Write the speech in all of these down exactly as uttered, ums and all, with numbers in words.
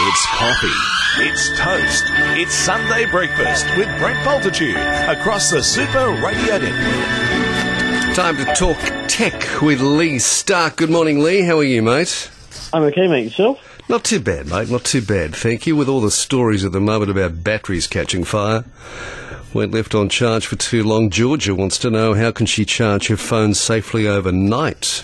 It's coffee. It's toast. It's Sunday breakfast with Brent Bultitude across the Super Radio Network. Time to talk tech with Lee Stark. Good morning, Lee. How are you, mate? I'm okay, mate. Yourself? Not too bad, mate. Not too bad, thank you. With all the stories at the moment about batteries catching fire. When left on charge for too long, Georgia wants to know how can she charge her phone safely overnight?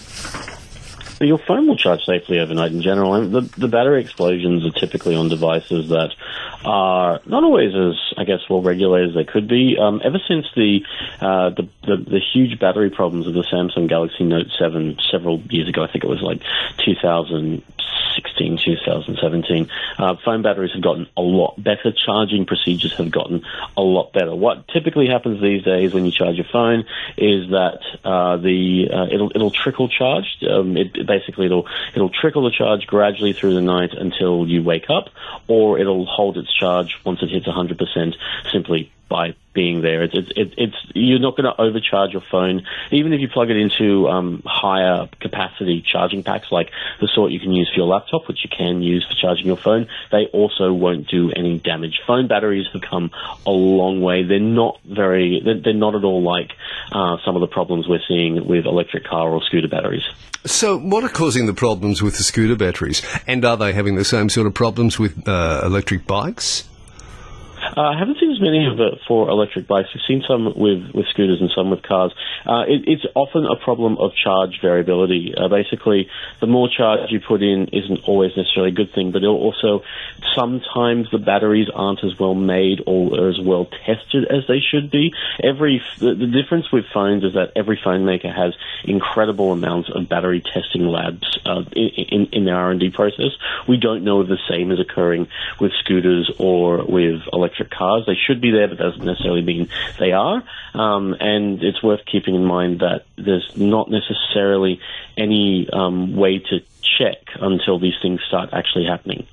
Your phone will charge safely overnight in general. And the, the battery explosions are typically on devices that are not always as, I guess, well regulated as they could be. Um, ever since the, uh, the, the the huge battery problems of the Samsung Galaxy Note seven several years ago, I think it was like two thousand sixteen, two thousand seventeen, uh, phone batteries have gotten a lot better. Charging procedures have gotten a lot better. What typically happens these days when you charge your phone is that uh, the uh, it'll it'll trickle charge. Um, it, basically, it'll it'll trickle the charge gradually through the night until you wake up, or it'll hold its charge once it hits one hundred percent simply by being there. It's it's it's, it's you're not going to overcharge your phone, even if you plug it into um, higher capacity charging packs like the sort you can use for your laptop, which you can use for charging your phone. They also won't do any damage. Phone batteries have come a long way. They're not very. They're, they're not at all like uh, some of the problems we're seeing with electric car or scooter batteries. So, what are causing the problems with the scooter batteries, and are they having the same sort of problems with uh, electric bikes? Uh, I haven't seen as many of it for electric bikes. We've seen some with, with scooters and some with cars. Uh, it, it's often a problem of charge variability. Uh, basically, the more charge you put in isn't always necessarily a good thing, but it'll also sometimes the batteries aren't as well made or as well tested as they should be. Every the, the difference with phones is that every phone maker has incredible amounts of battery testing labs uh, in, in, in their R and D process. We don't know if the same is occurring with scooters or with electric cars. They should be there, but doesn't necessarily mean they are. Um, and it's worth keeping in mind that there's not necessarily any um, way to check until these things start actually happening.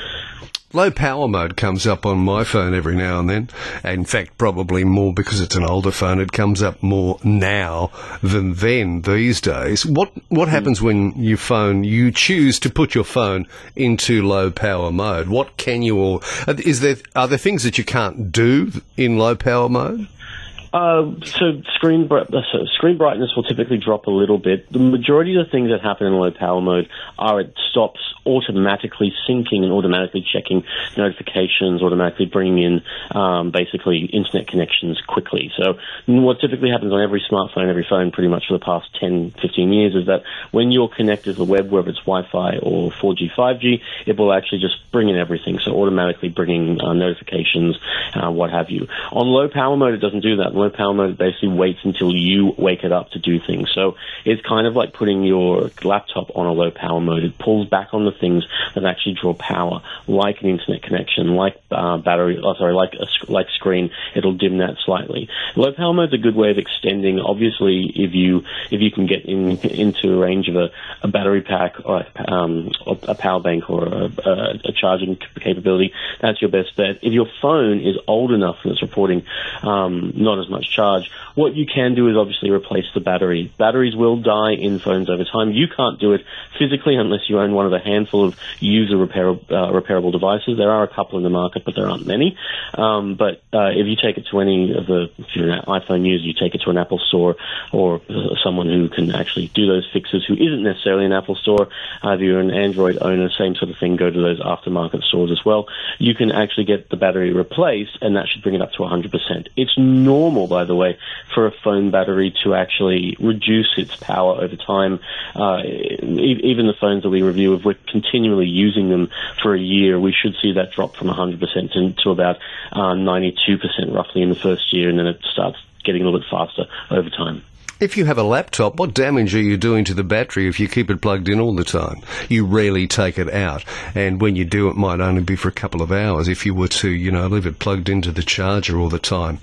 Low power mode comes up on my phone every now and then. In fact, probably more because it's an older phone. It comes up more now than then these days. What what happens when your phone, you choose to put your phone into low power mode? What can you or is there are there things that you can't do in low power mode? Uh, so screen bri- so screen brightness will typically drop a little bit. The majority of the things that happen in low power mode are it stops automatically syncing and automatically checking notifications, automatically bringing in um, basically internet connections quickly. So what typically happens on every smartphone, every phone pretty much for the past ten, fifteen years is that when you're connected to the web, whether it's Wi-Fi or four G, five G, it will actually just bring in everything. So automatically bringing uh, notifications, uh, what have you. On low power mode, it doesn't do that. Low power mode basically waits until you wake it up to do things. So it's kind of like putting your laptop on a low power mode. It pulls back on the things that actually draw power, like an internet connection, like uh, battery, oh, sorry, like a like screen. It'll dim that slightly. Low power mode is a good way of extending. Obviously, if you if you can get in into a range of a, a battery pack or a, um, a power bank or a, a, a charging capability, that's your best bet. If your phone is old enough and it's reporting um, not as much charge, what you can do is obviously replace the battery. Batteries will die in phones over time. You can't do it physically unless you own one of a handful of user repair, uh, repairable devices. There are a couple in the market, but there aren't many. Um, but uh, if you take it to any of the, if you're an iPhone user, you take it to an Apple store or uh, someone who can actually do those fixes who isn't necessarily an Apple store. Uh, if you're an Android owner, same sort of thing, go to those aftermarket stores as well. You can actually get the battery replaced, and that should bring it up to one hundred percent. It's normal, by the way, for a phone battery to actually reduce its power over time. Uh, e- even the phones that we review, if we're continually using them for a year, we should see that drop from one hundred percent to, to about uh, ninety-two percent roughly in the first year, and then it starts getting a little bit faster over time. If you have a laptop, what damage are you doing to the battery if you keep it plugged in all the time? You rarely take it out, and when you do, it might only be for a couple of hours if you were to, you know, leave it plugged into the charger all the time.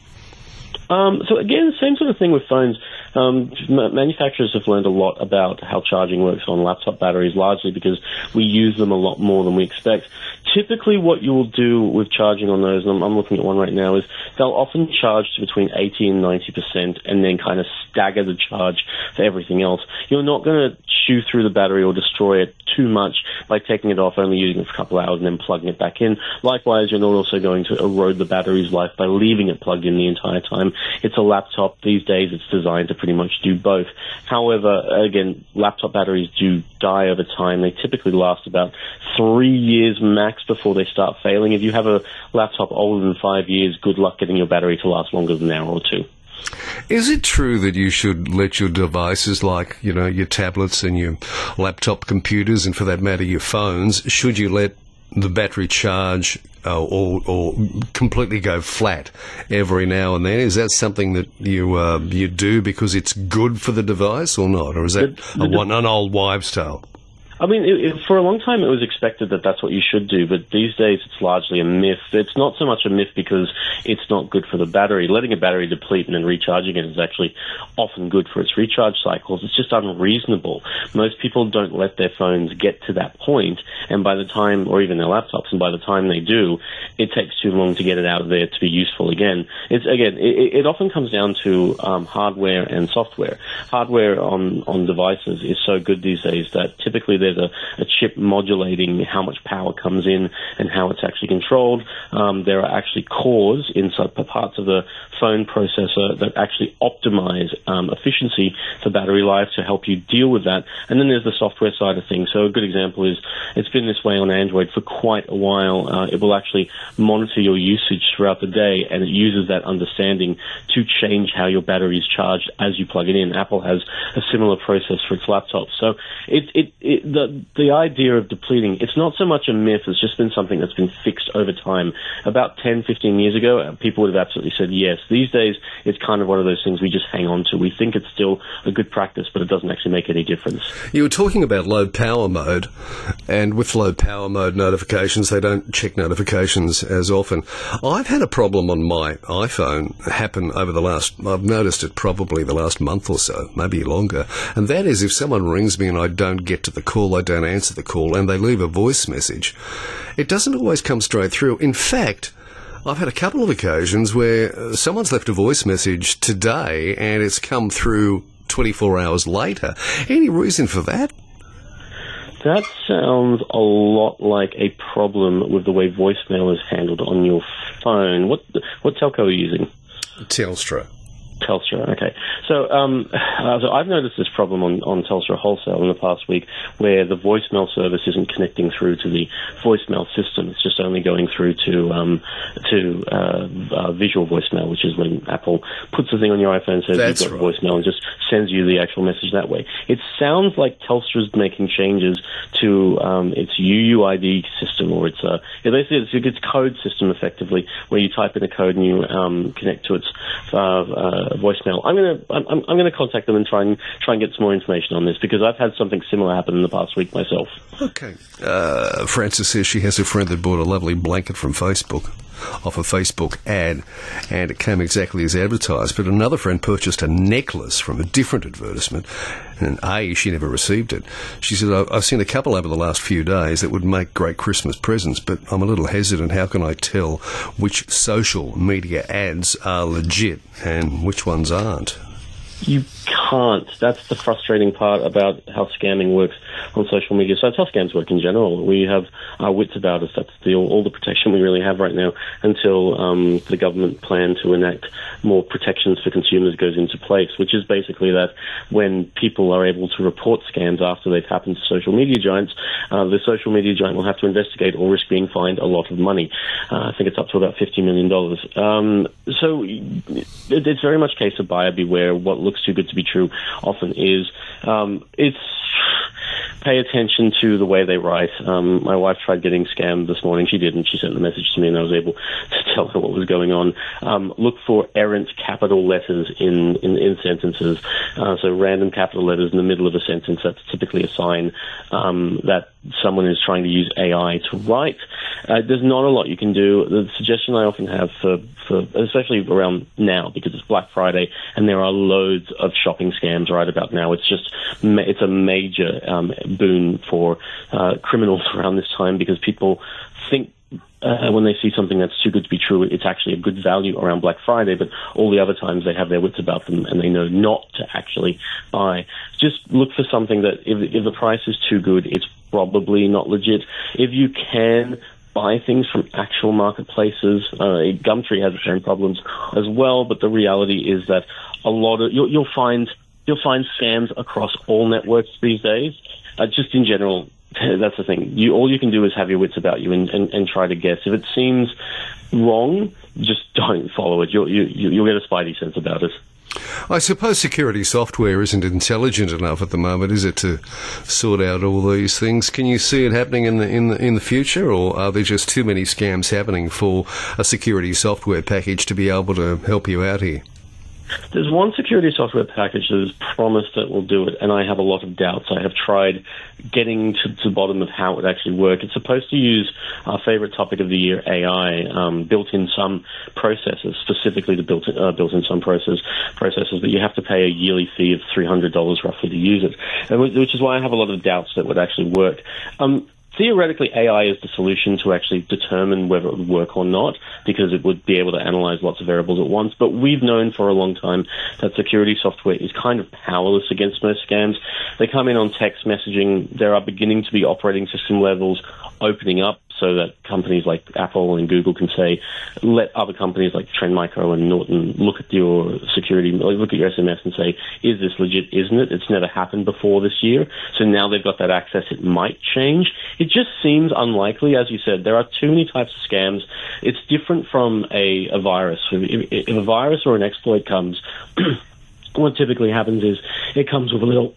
Um, so again, same sort of thing with phones. Um, manufacturers have learned a lot about how charging works on laptop batteries, largely because we use them a lot more than we expect. typically what you will do with charging on those, and I'm, I'm looking at one right now, is they'll often charge to between eighty and ninety percent and then kind of stagger the charge for everything else. You're not going to chew through the battery or destroy it too much by taking it off, only using it for a couple of hours and then plugging it back in. Likewise, you're not also going to erode the battery's life by leaving it plugged in the entire time. It's a laptop. These days, it's designed to pretty much do both. However, again, laptop batteries do die over time. They typically last about three years max before they start failing. If you have a laptop older than five years, good luck getting your battery to last longer than an hour or two. Is it true that you should let your devices, like, you know, your tablets and your laptop computers, and for that matter your phones, should you let the battery charge uh, or, or completely go flat every now and then? Is that something that you uh, you do because it's good for the device or not? Or is that the, the, a, one, an old wives' tale? I mean, it, it, for a long time it was expected that that's what you should do, but these days it's largely a myth. It's not so much a myth because it's not good for the battery. Letting a battery deplete and then recharging it is actually often good for its recharge cycles. It's just unreasonable. Most people don't let their phones get to that point, and by the time, or even their laptops, and by the time they do, it takes too long to get it out of there to be useful again. It's again, it, it often comes down to um, hardware and software. Hardware on, on devices is so good these days that typically there's a, a chip modulating how much power comes in and how it's actually controlled. Um, there are actually cores inside parts of the phone processor that actually optimize um, efficiency for battery life to help you deal with that. And then there's the software side of things. So a good example is it's been this way on Android for quite a while. Uh, it will actually monitor your usage throughout the day, and it uses that understanding to change how your battery is charged as you plug it in. Apple has a similar process for its laptops. So it, it, it the the idea of depleting, it's not so much a myth, it's just been something that's been fixed over time. About ten, fifteen years ago, people would have absolutely said yes. These days, it's kind of one of those things we just hang on to. We think it's still a good practice, but it doesn't actually make any difference. You were talking about low power mode, and with low power mode notifications, they don't check notifications as often. I've had a problem on my iPhone happen over the last, I've noticed it probably the last month or so, maybe longer, and that is if someone rings me and I don't get to the call, I don't answer the call, and they leave a voice message, it doesn't always come straight through. In fact, I've had a couple of occasions where someone's left a voice message today and it's come through twenty-four hours later. Any reason for that? That sounds a lot like a problem with the way voicemail is handled on your phone. What what telco are you using? Telstra. Telstra, okay. So, um, uh, so I've noticed this problem on, on Telstra Wholesale in the past week where the voicemail service isn't connecting through to the voicemail system. It's just only going through to um, to uh, uh, visual voicemail, which is when Apple puts the thing on your iPhone, says That's you've got right. voicemail, and just sends you the actual message that way. It sounds like Telstra's making changes to um, its U U I D system, or its uh, yeah, basically it's its code system, effectively, where you type in a code and you um, connect to its uh, uh, voicemail. I'm gonna I'm, I'm gonna contact them and try and try and get some more information on this, because I've had something similar happen in the past week myself. Okay. Uh, Frances says she has a friend that bought a lovely blanket from Facebook, off a Facebook ad, and it came exactly as advertised. But another friend purchased a necklace from a different advertisement, and A, she never received it. She said, I've seen a couple over the last few days that would make great Christmas presents, but I'm a little hesitant. How can I tell which social media ads are legit and which ones aren't? You can't. That's the frustrating part about how scamming works on social media. So that's how scams work in general. We have our wits about us. That's the, all the protection we really have right now until um, the government plan to enact more protections for consumers goes into place, which is basically that when people are able to report scams after they've happened to social media giants, uh, the social media giant will have to investigate or risk being fined a lot of money. Uh, I think it's up to about fifty million dollars. Um, so it, it's very much case of buyer beware. What looks too good to be true often is. Um, it's pay attention to the way they write. Um, my wife tried getting scammed this morning. She didn't. She sent the message to me, and I was able to tell her what was going on. Um, look for errant capital letters in, in, in sentences. Uh, so random capital letters in the middle of a sentence, that's typically a sign um, that someone is trying to use A I to write. Uh, there's not a lot you can do. The suggestion I often have for, for, especially around now, because it's Black Friday and there are loads of shopping scams right about now. It's just, ma- it's a major um, boon for uh, criminals around this time, because people think Uh, when they see something that's too good to be true, it's actually a good value around Black Friday, but all the other times they have their wits about them and they know not to actually buy. Just look for something that if, if the price is too good, it's probably not legit. If you can buy things from actual marketplaces, uh, Gumtree has its own problems as well, but the reality is that a lot of you'll, you'll find you'll find scams across all networks these days. Uh, just in general, that's the thing. You, all you can do is have your wits about you and, and, and try to guess. If it seems wrong, just don't follow it. You'll, you, you'll get a spidey sense about it. I suppose security software isn't intelligent enough at the moment, is it, to sort out all these things? Can you see it happening in the in the in the future, or are there just too many scams happening for a security software package to be able to help you out here? There's one security software package that has promised that will do it, and I have a lot of doubts. I have tried getting to, to the bottom of how it would actually work. It's supposed to use our favorite topic of the year, A I, um, built in some processes, specifically the built in, uh, built in some process, processes, but you have to pay a yearly fee of three hundred dollars roughly to use it, and which is why I have a lot of doubts that it would actually work. Um, Theoretically, A I is the solution to actually determine whether it would work or not, because it would be able to analyze lots of variables at once. But we've known for a long time that security software is kind of powerless against most scams. They come in on text messaging. There are beginning to be operating system levels opening up so that companies like Apple and Google can say, let other companies like Trend Micro and Norton look at your security, look at your S M S and say, is this legit, isn't it? It's never happened before this year. So now they've got that access, it might change. It just seems unlikely. As you said, there are too many types of scams. It's different from a, a virus. If, if a virus or an exploit comes, what typically happens is it comes with a little...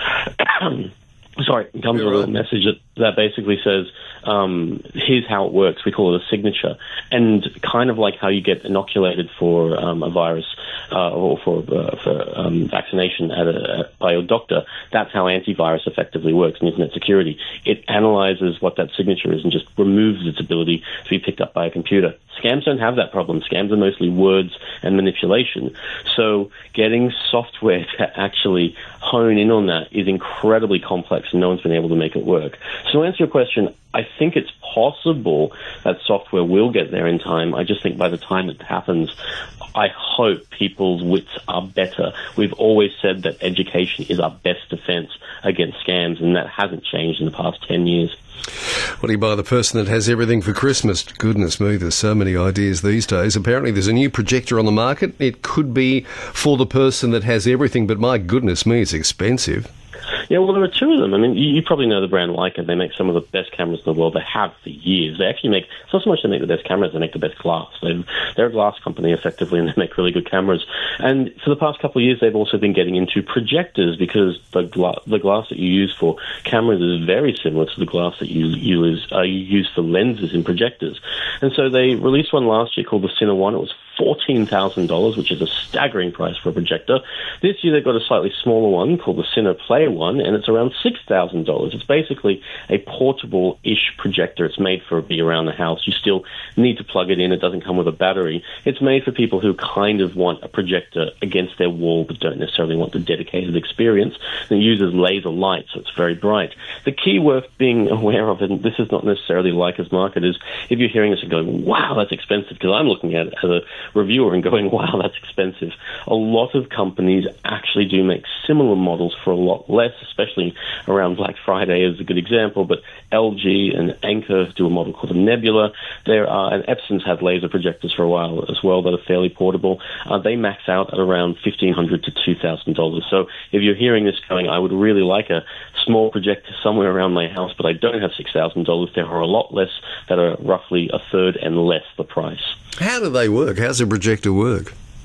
Sorry, it comes with a little message that, that basically says, um, here's how it works. We call it a signature. And kind of like how you get inoculated for um, a virus uh, or for, uh, for um, vaccination at a, by your doctor, that's how antivirus effectively works in internet security. It analyzes what that signature is and just removes its ability to be picked up by a computer. Scams don't have that problem. Scams are mostly words and manipulation. So getting software to actually hone in on that is incredibly complex, and no one's been able to make it work. So to answer your question, I think it's possible that software will get there in time. I just think by the time it happens, I hope people's wits are better. We've always said that education is our best defense against scams, and that hasn't changed in the past ten years. What do you buy the person that has everything for Christmas? Goodness me, there's so many ideas these days. Apparently there's a new projector on the market. It could be for the person that has everything, but my goodness me, it's expensive. Yeah, well, there are two of them. I mean, you, you probably know the brand Leica. They make some of the best cameras in the world. They have for years. They actually make, it's not so much they make the best cameras, they make the best glass. They've, they're a glass company, effectively, and they make really good cameras. And for the past couple of years, they've also been getting into projectors, because the, gla- the glass that you use for cameras is very similar to the glass that you, you, use, uh, you use for lenses in projectors. And so they released one last year called the Cine One. It was fourteen thousand dollars, which is a staggering price for a projector. This year they've got a slightly smaller one called the Cine Play One, and it's around six thousand dollars. It's basically a portable-ish projector. It's made for be around the house. You still need to plug it in. It doesn't come with a battery. It's made for people who kind of want a projector against their wall but don't necessarily want the dedicated experience. And it uses laser light, so it's very bright. The key worth being aware of, and this is not necessarily Leica's market, is if you're hearing this and going, wow, that's expensive, because I'm looking at it as a reviewer and going, wow, that's expensive. A lot of companies actually do make similar models for a lot less, especially around Black Friday is a good example, but L G and Anker do a model called the Nebula. There are, and Epson's had laser projectors for a while as well that are fairly portable. Uh, they max out at around fifteen hundred dollars to two thousand dollars. So if you're hearing this going, I would really like a small projector somewhere around my house, but I don't have six thousand dollars, there are a lot less that are roughly a third and less the price. How do they work? How's a projector work?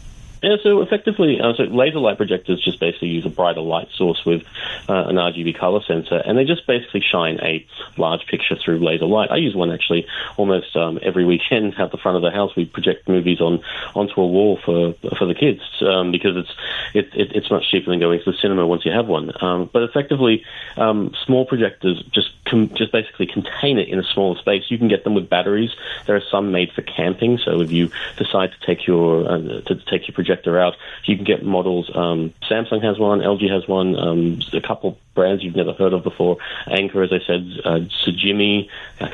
Yeah, so effectively, uh, so laser light projectors just basically use a brighter light source with uh, an R G B color sensor, and they just basically shine a large picture through laser light. I use one actually almost um, every weekend out the front of the house. We project movies on onto a wall for for the kids um, because it's it, it, it's much cheaper than going to the cinema once you have one. Um, but effectively, um, small projectors just com- just basically contain it in a smaller space. You can get them with batteries. There are some made for camping, so if you decide to take your uh, to take your projector out, you can get models. Um, Samsung has one, L G has one, um, a couple brands you've never heard of before. Anker, as I said, uh, Sujimmy,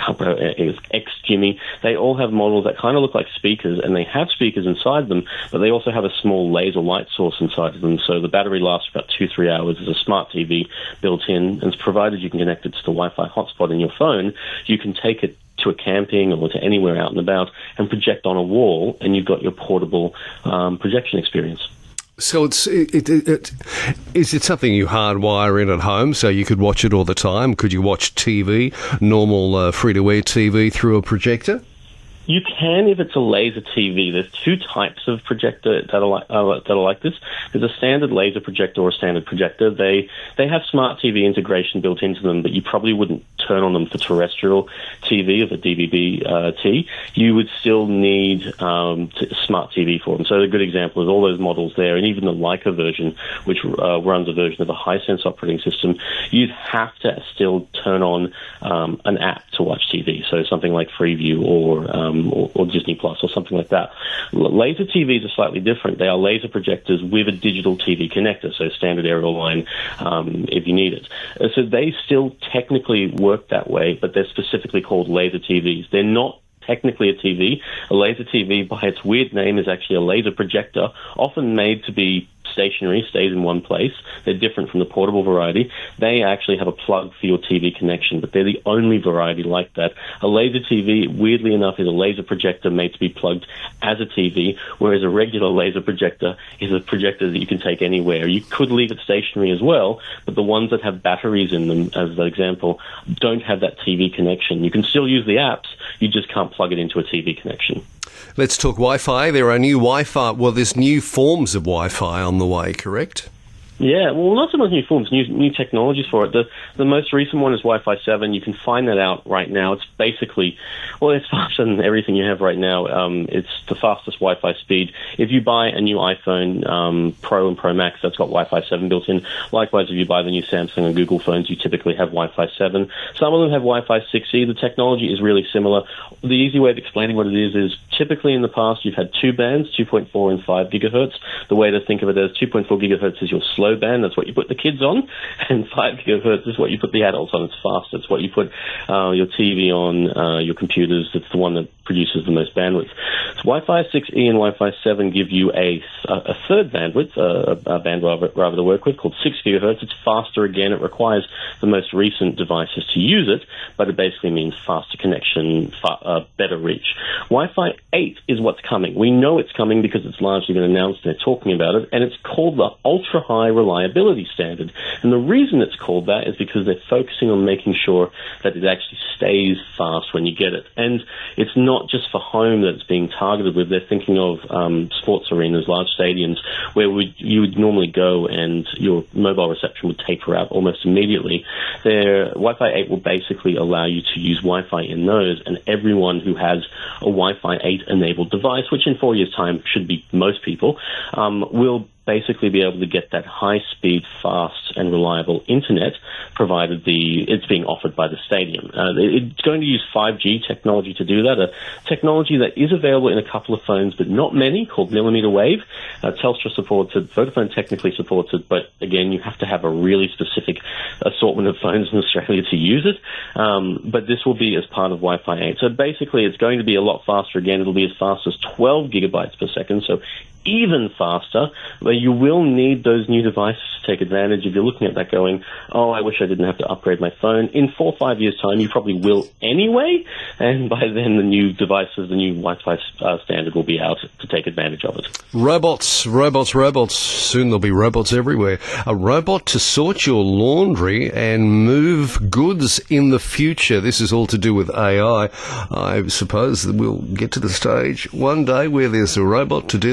X-Jimmy. They all have models that kind of look like speakers, and they have speakers inside them, but they also have a small laser light source inside of them. So the battery lasts about two, three hours. There's a smart T V built in, and provided you can connect it to the Wi-Fi hotspot in your phone, you can take it to a camping or to anywhere out and about and project on a wall, and you've got your portable um, projection experience. So it's it, it, it, is it something you hardwire in at home so you could watch it all the time? Could you watch T V, normal uh, free-to-air T V through a projector? You can if it's a laser T V. There's two types of projector that are like, uh, that are like this. There's a standard laser projector or a standard projector. They they have smart T V integration built into them, but you probably wouldn't turn on them for terrestrial T V or the D V B uh, T. You would still need um, t- smart T V for them. So a good example is all those models there, and even the Leica version, which uh, runs a version of a Hisense operating system. You'd have to still turn on um, an app to watch T V. So something like Freeview or um, Or, or Disney Plus or something like that. L- laser T Vs are slightly different. They are laser projectors with a digital T V connector, so standard aerial line um, if you need it. Uh, so they still technically work that way, but they're specifically called laser T Vs. They're not technically a T V. A laser T V, by its weird name, is actually a laser projector, often made to be stationary, stays in one place. They're different from the portable variety. They actually have a plug for your T V connection, but they're the only variety like that. A laser T V, weirdly enough, is a laser projector made to be plugged as a T V, whereas a regular laser projector is a projector that you can take anywhere. You could leave it stationary as well, but the ones that have batteries in them, as an example, don't have that T V connection. You can still use the apps, you just can't plug it into a T V connection. Let's talk Wi-Fi. There are new Wi-Fi, well, there's new forms of Wi-Fi on the way, correct? Yeah, well, not so much new forms, new new technologies for it. The the most recent one is Wi-Fi seven. You can find that out right now. It's basically, well, it's faster than everything you have right now. Um, it's the fastest Wi-Fi speed. If you buy a new iPhone um, Pro and Pro Max, that's got Wi-Fi seven built in. Likewise, if you buy the new Samsung and Google phones, you typically have Wi-Fi seven. Some of them have Wi-Fi six E. The technology is really similar. The easy way of explaining what it is is typically in the past you've had two bands, two point four and five gigahertz. The way to think of it as two point four gigahertz is your slow band, that's what you put the kids on, and five gigahertz is what you put the adults on. It's fast. It's what you put uh, your T V on, uh, your computers. It's the one that produces the most bandwidth. So Wi-Fi six E and Wi-Fi seven give you a, a third bandwidth, a, a band rather, rather to work with, called six gigahertz. It's faster again. It requires the most recent devices to use it, but it basically means faster connection, fa- uh, better reach. Wi-Fi eight is what's coming. We know it's coming because it's largely been announced and they're talking about it, and it's called the ultra-high reliability standard. And the reason it's called that is because they're focusing on making sure that it actually stays fast when you get it. And it's not just for home that it's being targeted with. They're thinking of um, sports arenas, large stadiums, where would, you would normally go and your mobile reception would taper out almost immediately. Their Wi-Fi eight will basically allow you to use Wi-Fi in those, and everyone who has a Wi-Fi eight enabled device, which in four years' time should be most people, um, will basically be able to get that high-speed, fast, and reliable internet, provided the it's being offered by the stadium. Uh, it's going to use five G technology to do that, a technology that is available in a couple of phones, but not many, called millimeter wave. Uh, Telstra supports it, Vodafone technically supports it, but again, you have to have a really specific assortment of phones in Australia to use it. Um, but this will be as part of Wi-Fi eight. So basically, it's going to be a lot faster again. It'll be as fast as twelve gigabytes per second, so even faster, but you will need those new devices to take advantage. If you're looking at that going, oh, I wish I didn't have to upgrade my phone, in four or five years' time, you probably will anyway, and by then the new devices, the new Wi-Fi uh, standard will be out to take advantage of it. Robots, robots, robots. Soon there'll be robots everywhere. A robot to sort your laundry and move goods in the future. This is all to do with A I. I suppose that we'll get to the stage one day where there's a robot to do the gardening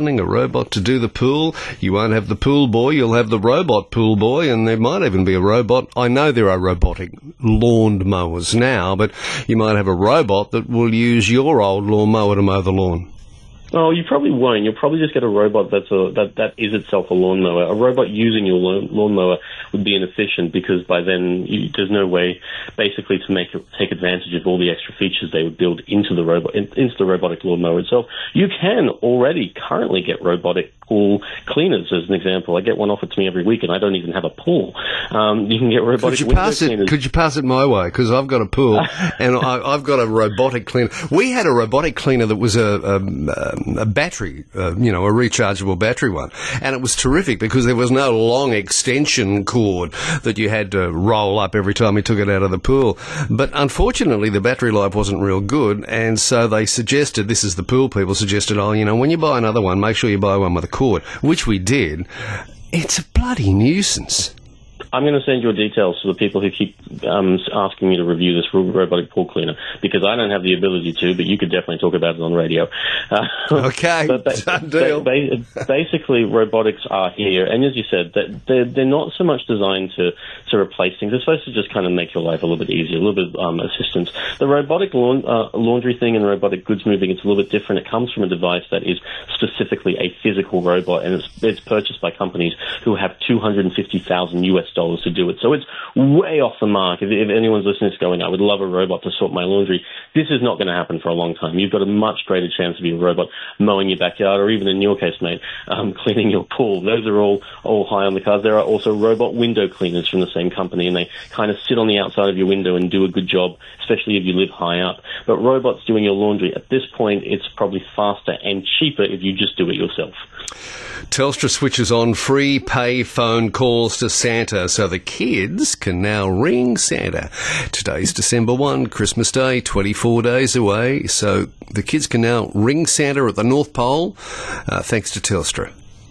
gardening, a robot to do the pool. You won't have the pool boy, you'll have the robot pool boy, and there might even be a robot. I know there are robotic lawn mowers now, but you might have a robot that will use your old lawn mower to mow the lawn. Oh, you probably won't. You'll probably just get a robot that's a, that that is itself a lawnmower. A robot using your lawn, lawnmower would be inefficient because by then you, there's no way, basically, to make take advantage of all the extra features they would build into the robot in, into the robotic lawnmower itself. You can already currently get robotic pool cleaners, as an example. I get one offered to me every week, and I don't even have a pool. Um, you can get robotic could you window pass it, cleaners. Could you pass it my way? Because I've got a pool, and I, I've got a robotic cleaner. We had a robotic cleaner that was a, a, a battery, uh, you know, a rechargeable battery one, and it was terrific because there was no long extension cord that you had to roll up every time you took it out of the pool. But unfortunately, the battery life wasn't real good, and so they suggested, this is the pool people suggested, oh, you know, when you buy another one, make sure you buy one with a cord, which we did. It's a bloody nuisance. I'm going to send your details to the people who keep um, asking me to review this robotic pool cleaner, because I don't have the ability to, but you could definitely talk about it on radio. Uh, okay, but ba- done deal. Ba- ba- basically, robotics are here, and as you said, that they're, they're not so much designed to, to replace things. They're supposed to just kind of make your life a little bit easier, a little bit um, assistance. The robotic laun- uh, laundry thing and robotic goods moving, it's a little bit different. It comes from a device that is specifically a physical robot, and it's, it's purchased by companies who have two hundred fifty thousand U S dollars to do it. So it's way off the mark. If, if anyone's listening to going, I would love a robot to sort my laundry, this is not going to happen for a long time. You've got a much greater chance to be a robot mowing your backyard, or even in your case, mate, um, cleaning your pool. Those are all, all high on the cards. There are also robot window cleaners from the same company, and they kind of sit on the outside of your window and do a good job, especially if you live high up. But robots doing your laundry, at this point, it's probably faster and cheaper if you just do it yourself. Telstra switches on free pay phone calls to Santa so the kids can now ring Santa. Today's December first, Christmas Day, twenty-four days away, so the kids can now ring Santa at the North Pole, uh, thanks to Telstra.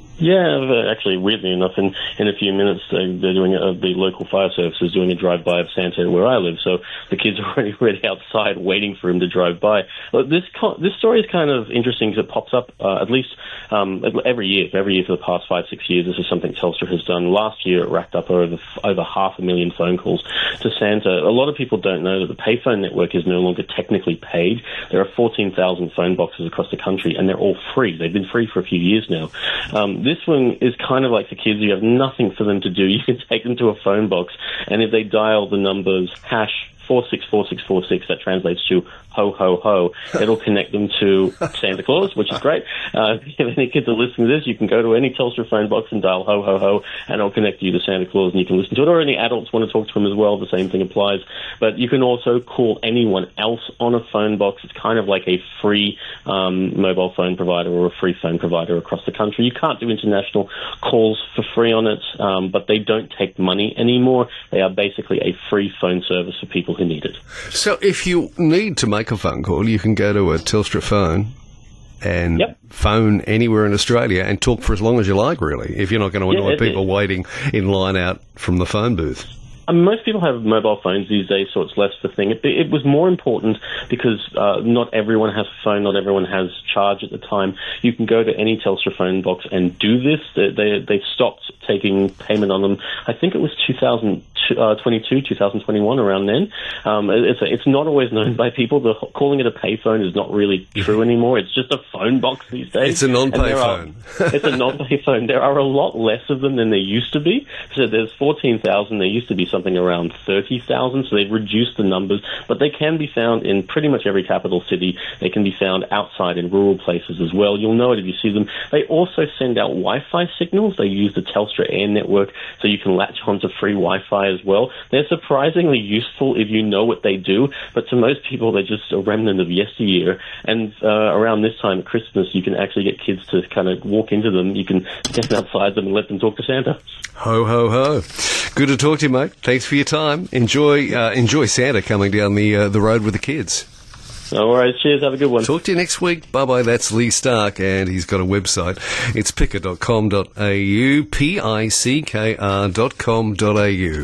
Yeah, actually, weirdly enough, in, in a few minutes, they, they're doing a, the local fire service is doing a drive-by of Santa where I live, so the kids are already, already outside waiting for him to drive by. But this this story is kind of interesting because it pops up uh, at least um, every year. Every year for the past five, six years, this is something Telstra has done. Last year, it racked up over over half a million phone calls to Santa. A lot of people don't know that the payphone network is no longer technically paid. There are fourteen thousand phone boxes across the country, and they're all free. They've been free for a few years now. Um, this one is kind of like the kids. You have nothing for them to do. You can take them to a phone box, and if they dial the numbers hash four six four six four six, that translates to ho, ho, ho, it'll connect them to Santa Claus, which is great. Uh, if any kids are listening to this, you can go to any Telstra phone box and dial ho, ho, ho, and it'll connect you to Santa Claus, and you can listen to it. Or any adults want to talk to him as well, the same thing applies. But you can also call anyone else on a phone box. It's kind of like a free um, mobile phone provider or a free phone provider across the country. You can't do international calls for free on it, um, but they don't take money anymore. They are basically a free phone service for people who need it. So if you need to make a phone call, you can go to a Telstra phone and yep. phone anywhere in Australia and talk for as long as you like, really, if you're not going to annoy yeah, it, people it, waiting in line out from the phone booth. I mean, most people have mobile phones these days, so it's less the thing. It, it was more important because uh, not everyone has a phone, not everyone has charge at the time. You can go to any Telstra phone box and do this. They, they, they stopped taking payment on them. I think it was two thousand twenty-two, two thousand twenty-one, around then. Um, it's, a, it's not always known by people. The, calling it a payphone is not really true anymore. It's just a phone box these days. It's a non-pay phone. Are, it's a non-pay phone. There are a lot less of them than there used to be. So there's fourteen thousand. There used to be something around thirty thousand, so they've reduced the numbers, but they can be found in pretty much every capital city. They can be found outside in rural places as well. You'll know it if you see them. They also send out Wi-Fi signals. They use the Telstra Air network, so you can latch onto free Wi-Fi as well. They're surprisingly useful if you know what they do, but to most people, they're just a remnant of yesteryear. And uh, around this time at Christmas, you can actually get kids to kind of walk into them. You can stand outside them and let them talk to Santa. Ho, ho, ho. Good to talk to you, mate. Thanks for your time. Enjoy uh, enjoy Santa coming down the uh, the road with the kids. No worries. Cheers. Have a good one. Talk to you next week. Bye-bye. That's Lee Stark, and he's got a website. It's picker dot com dot a u, P I C K R dot com dot a u.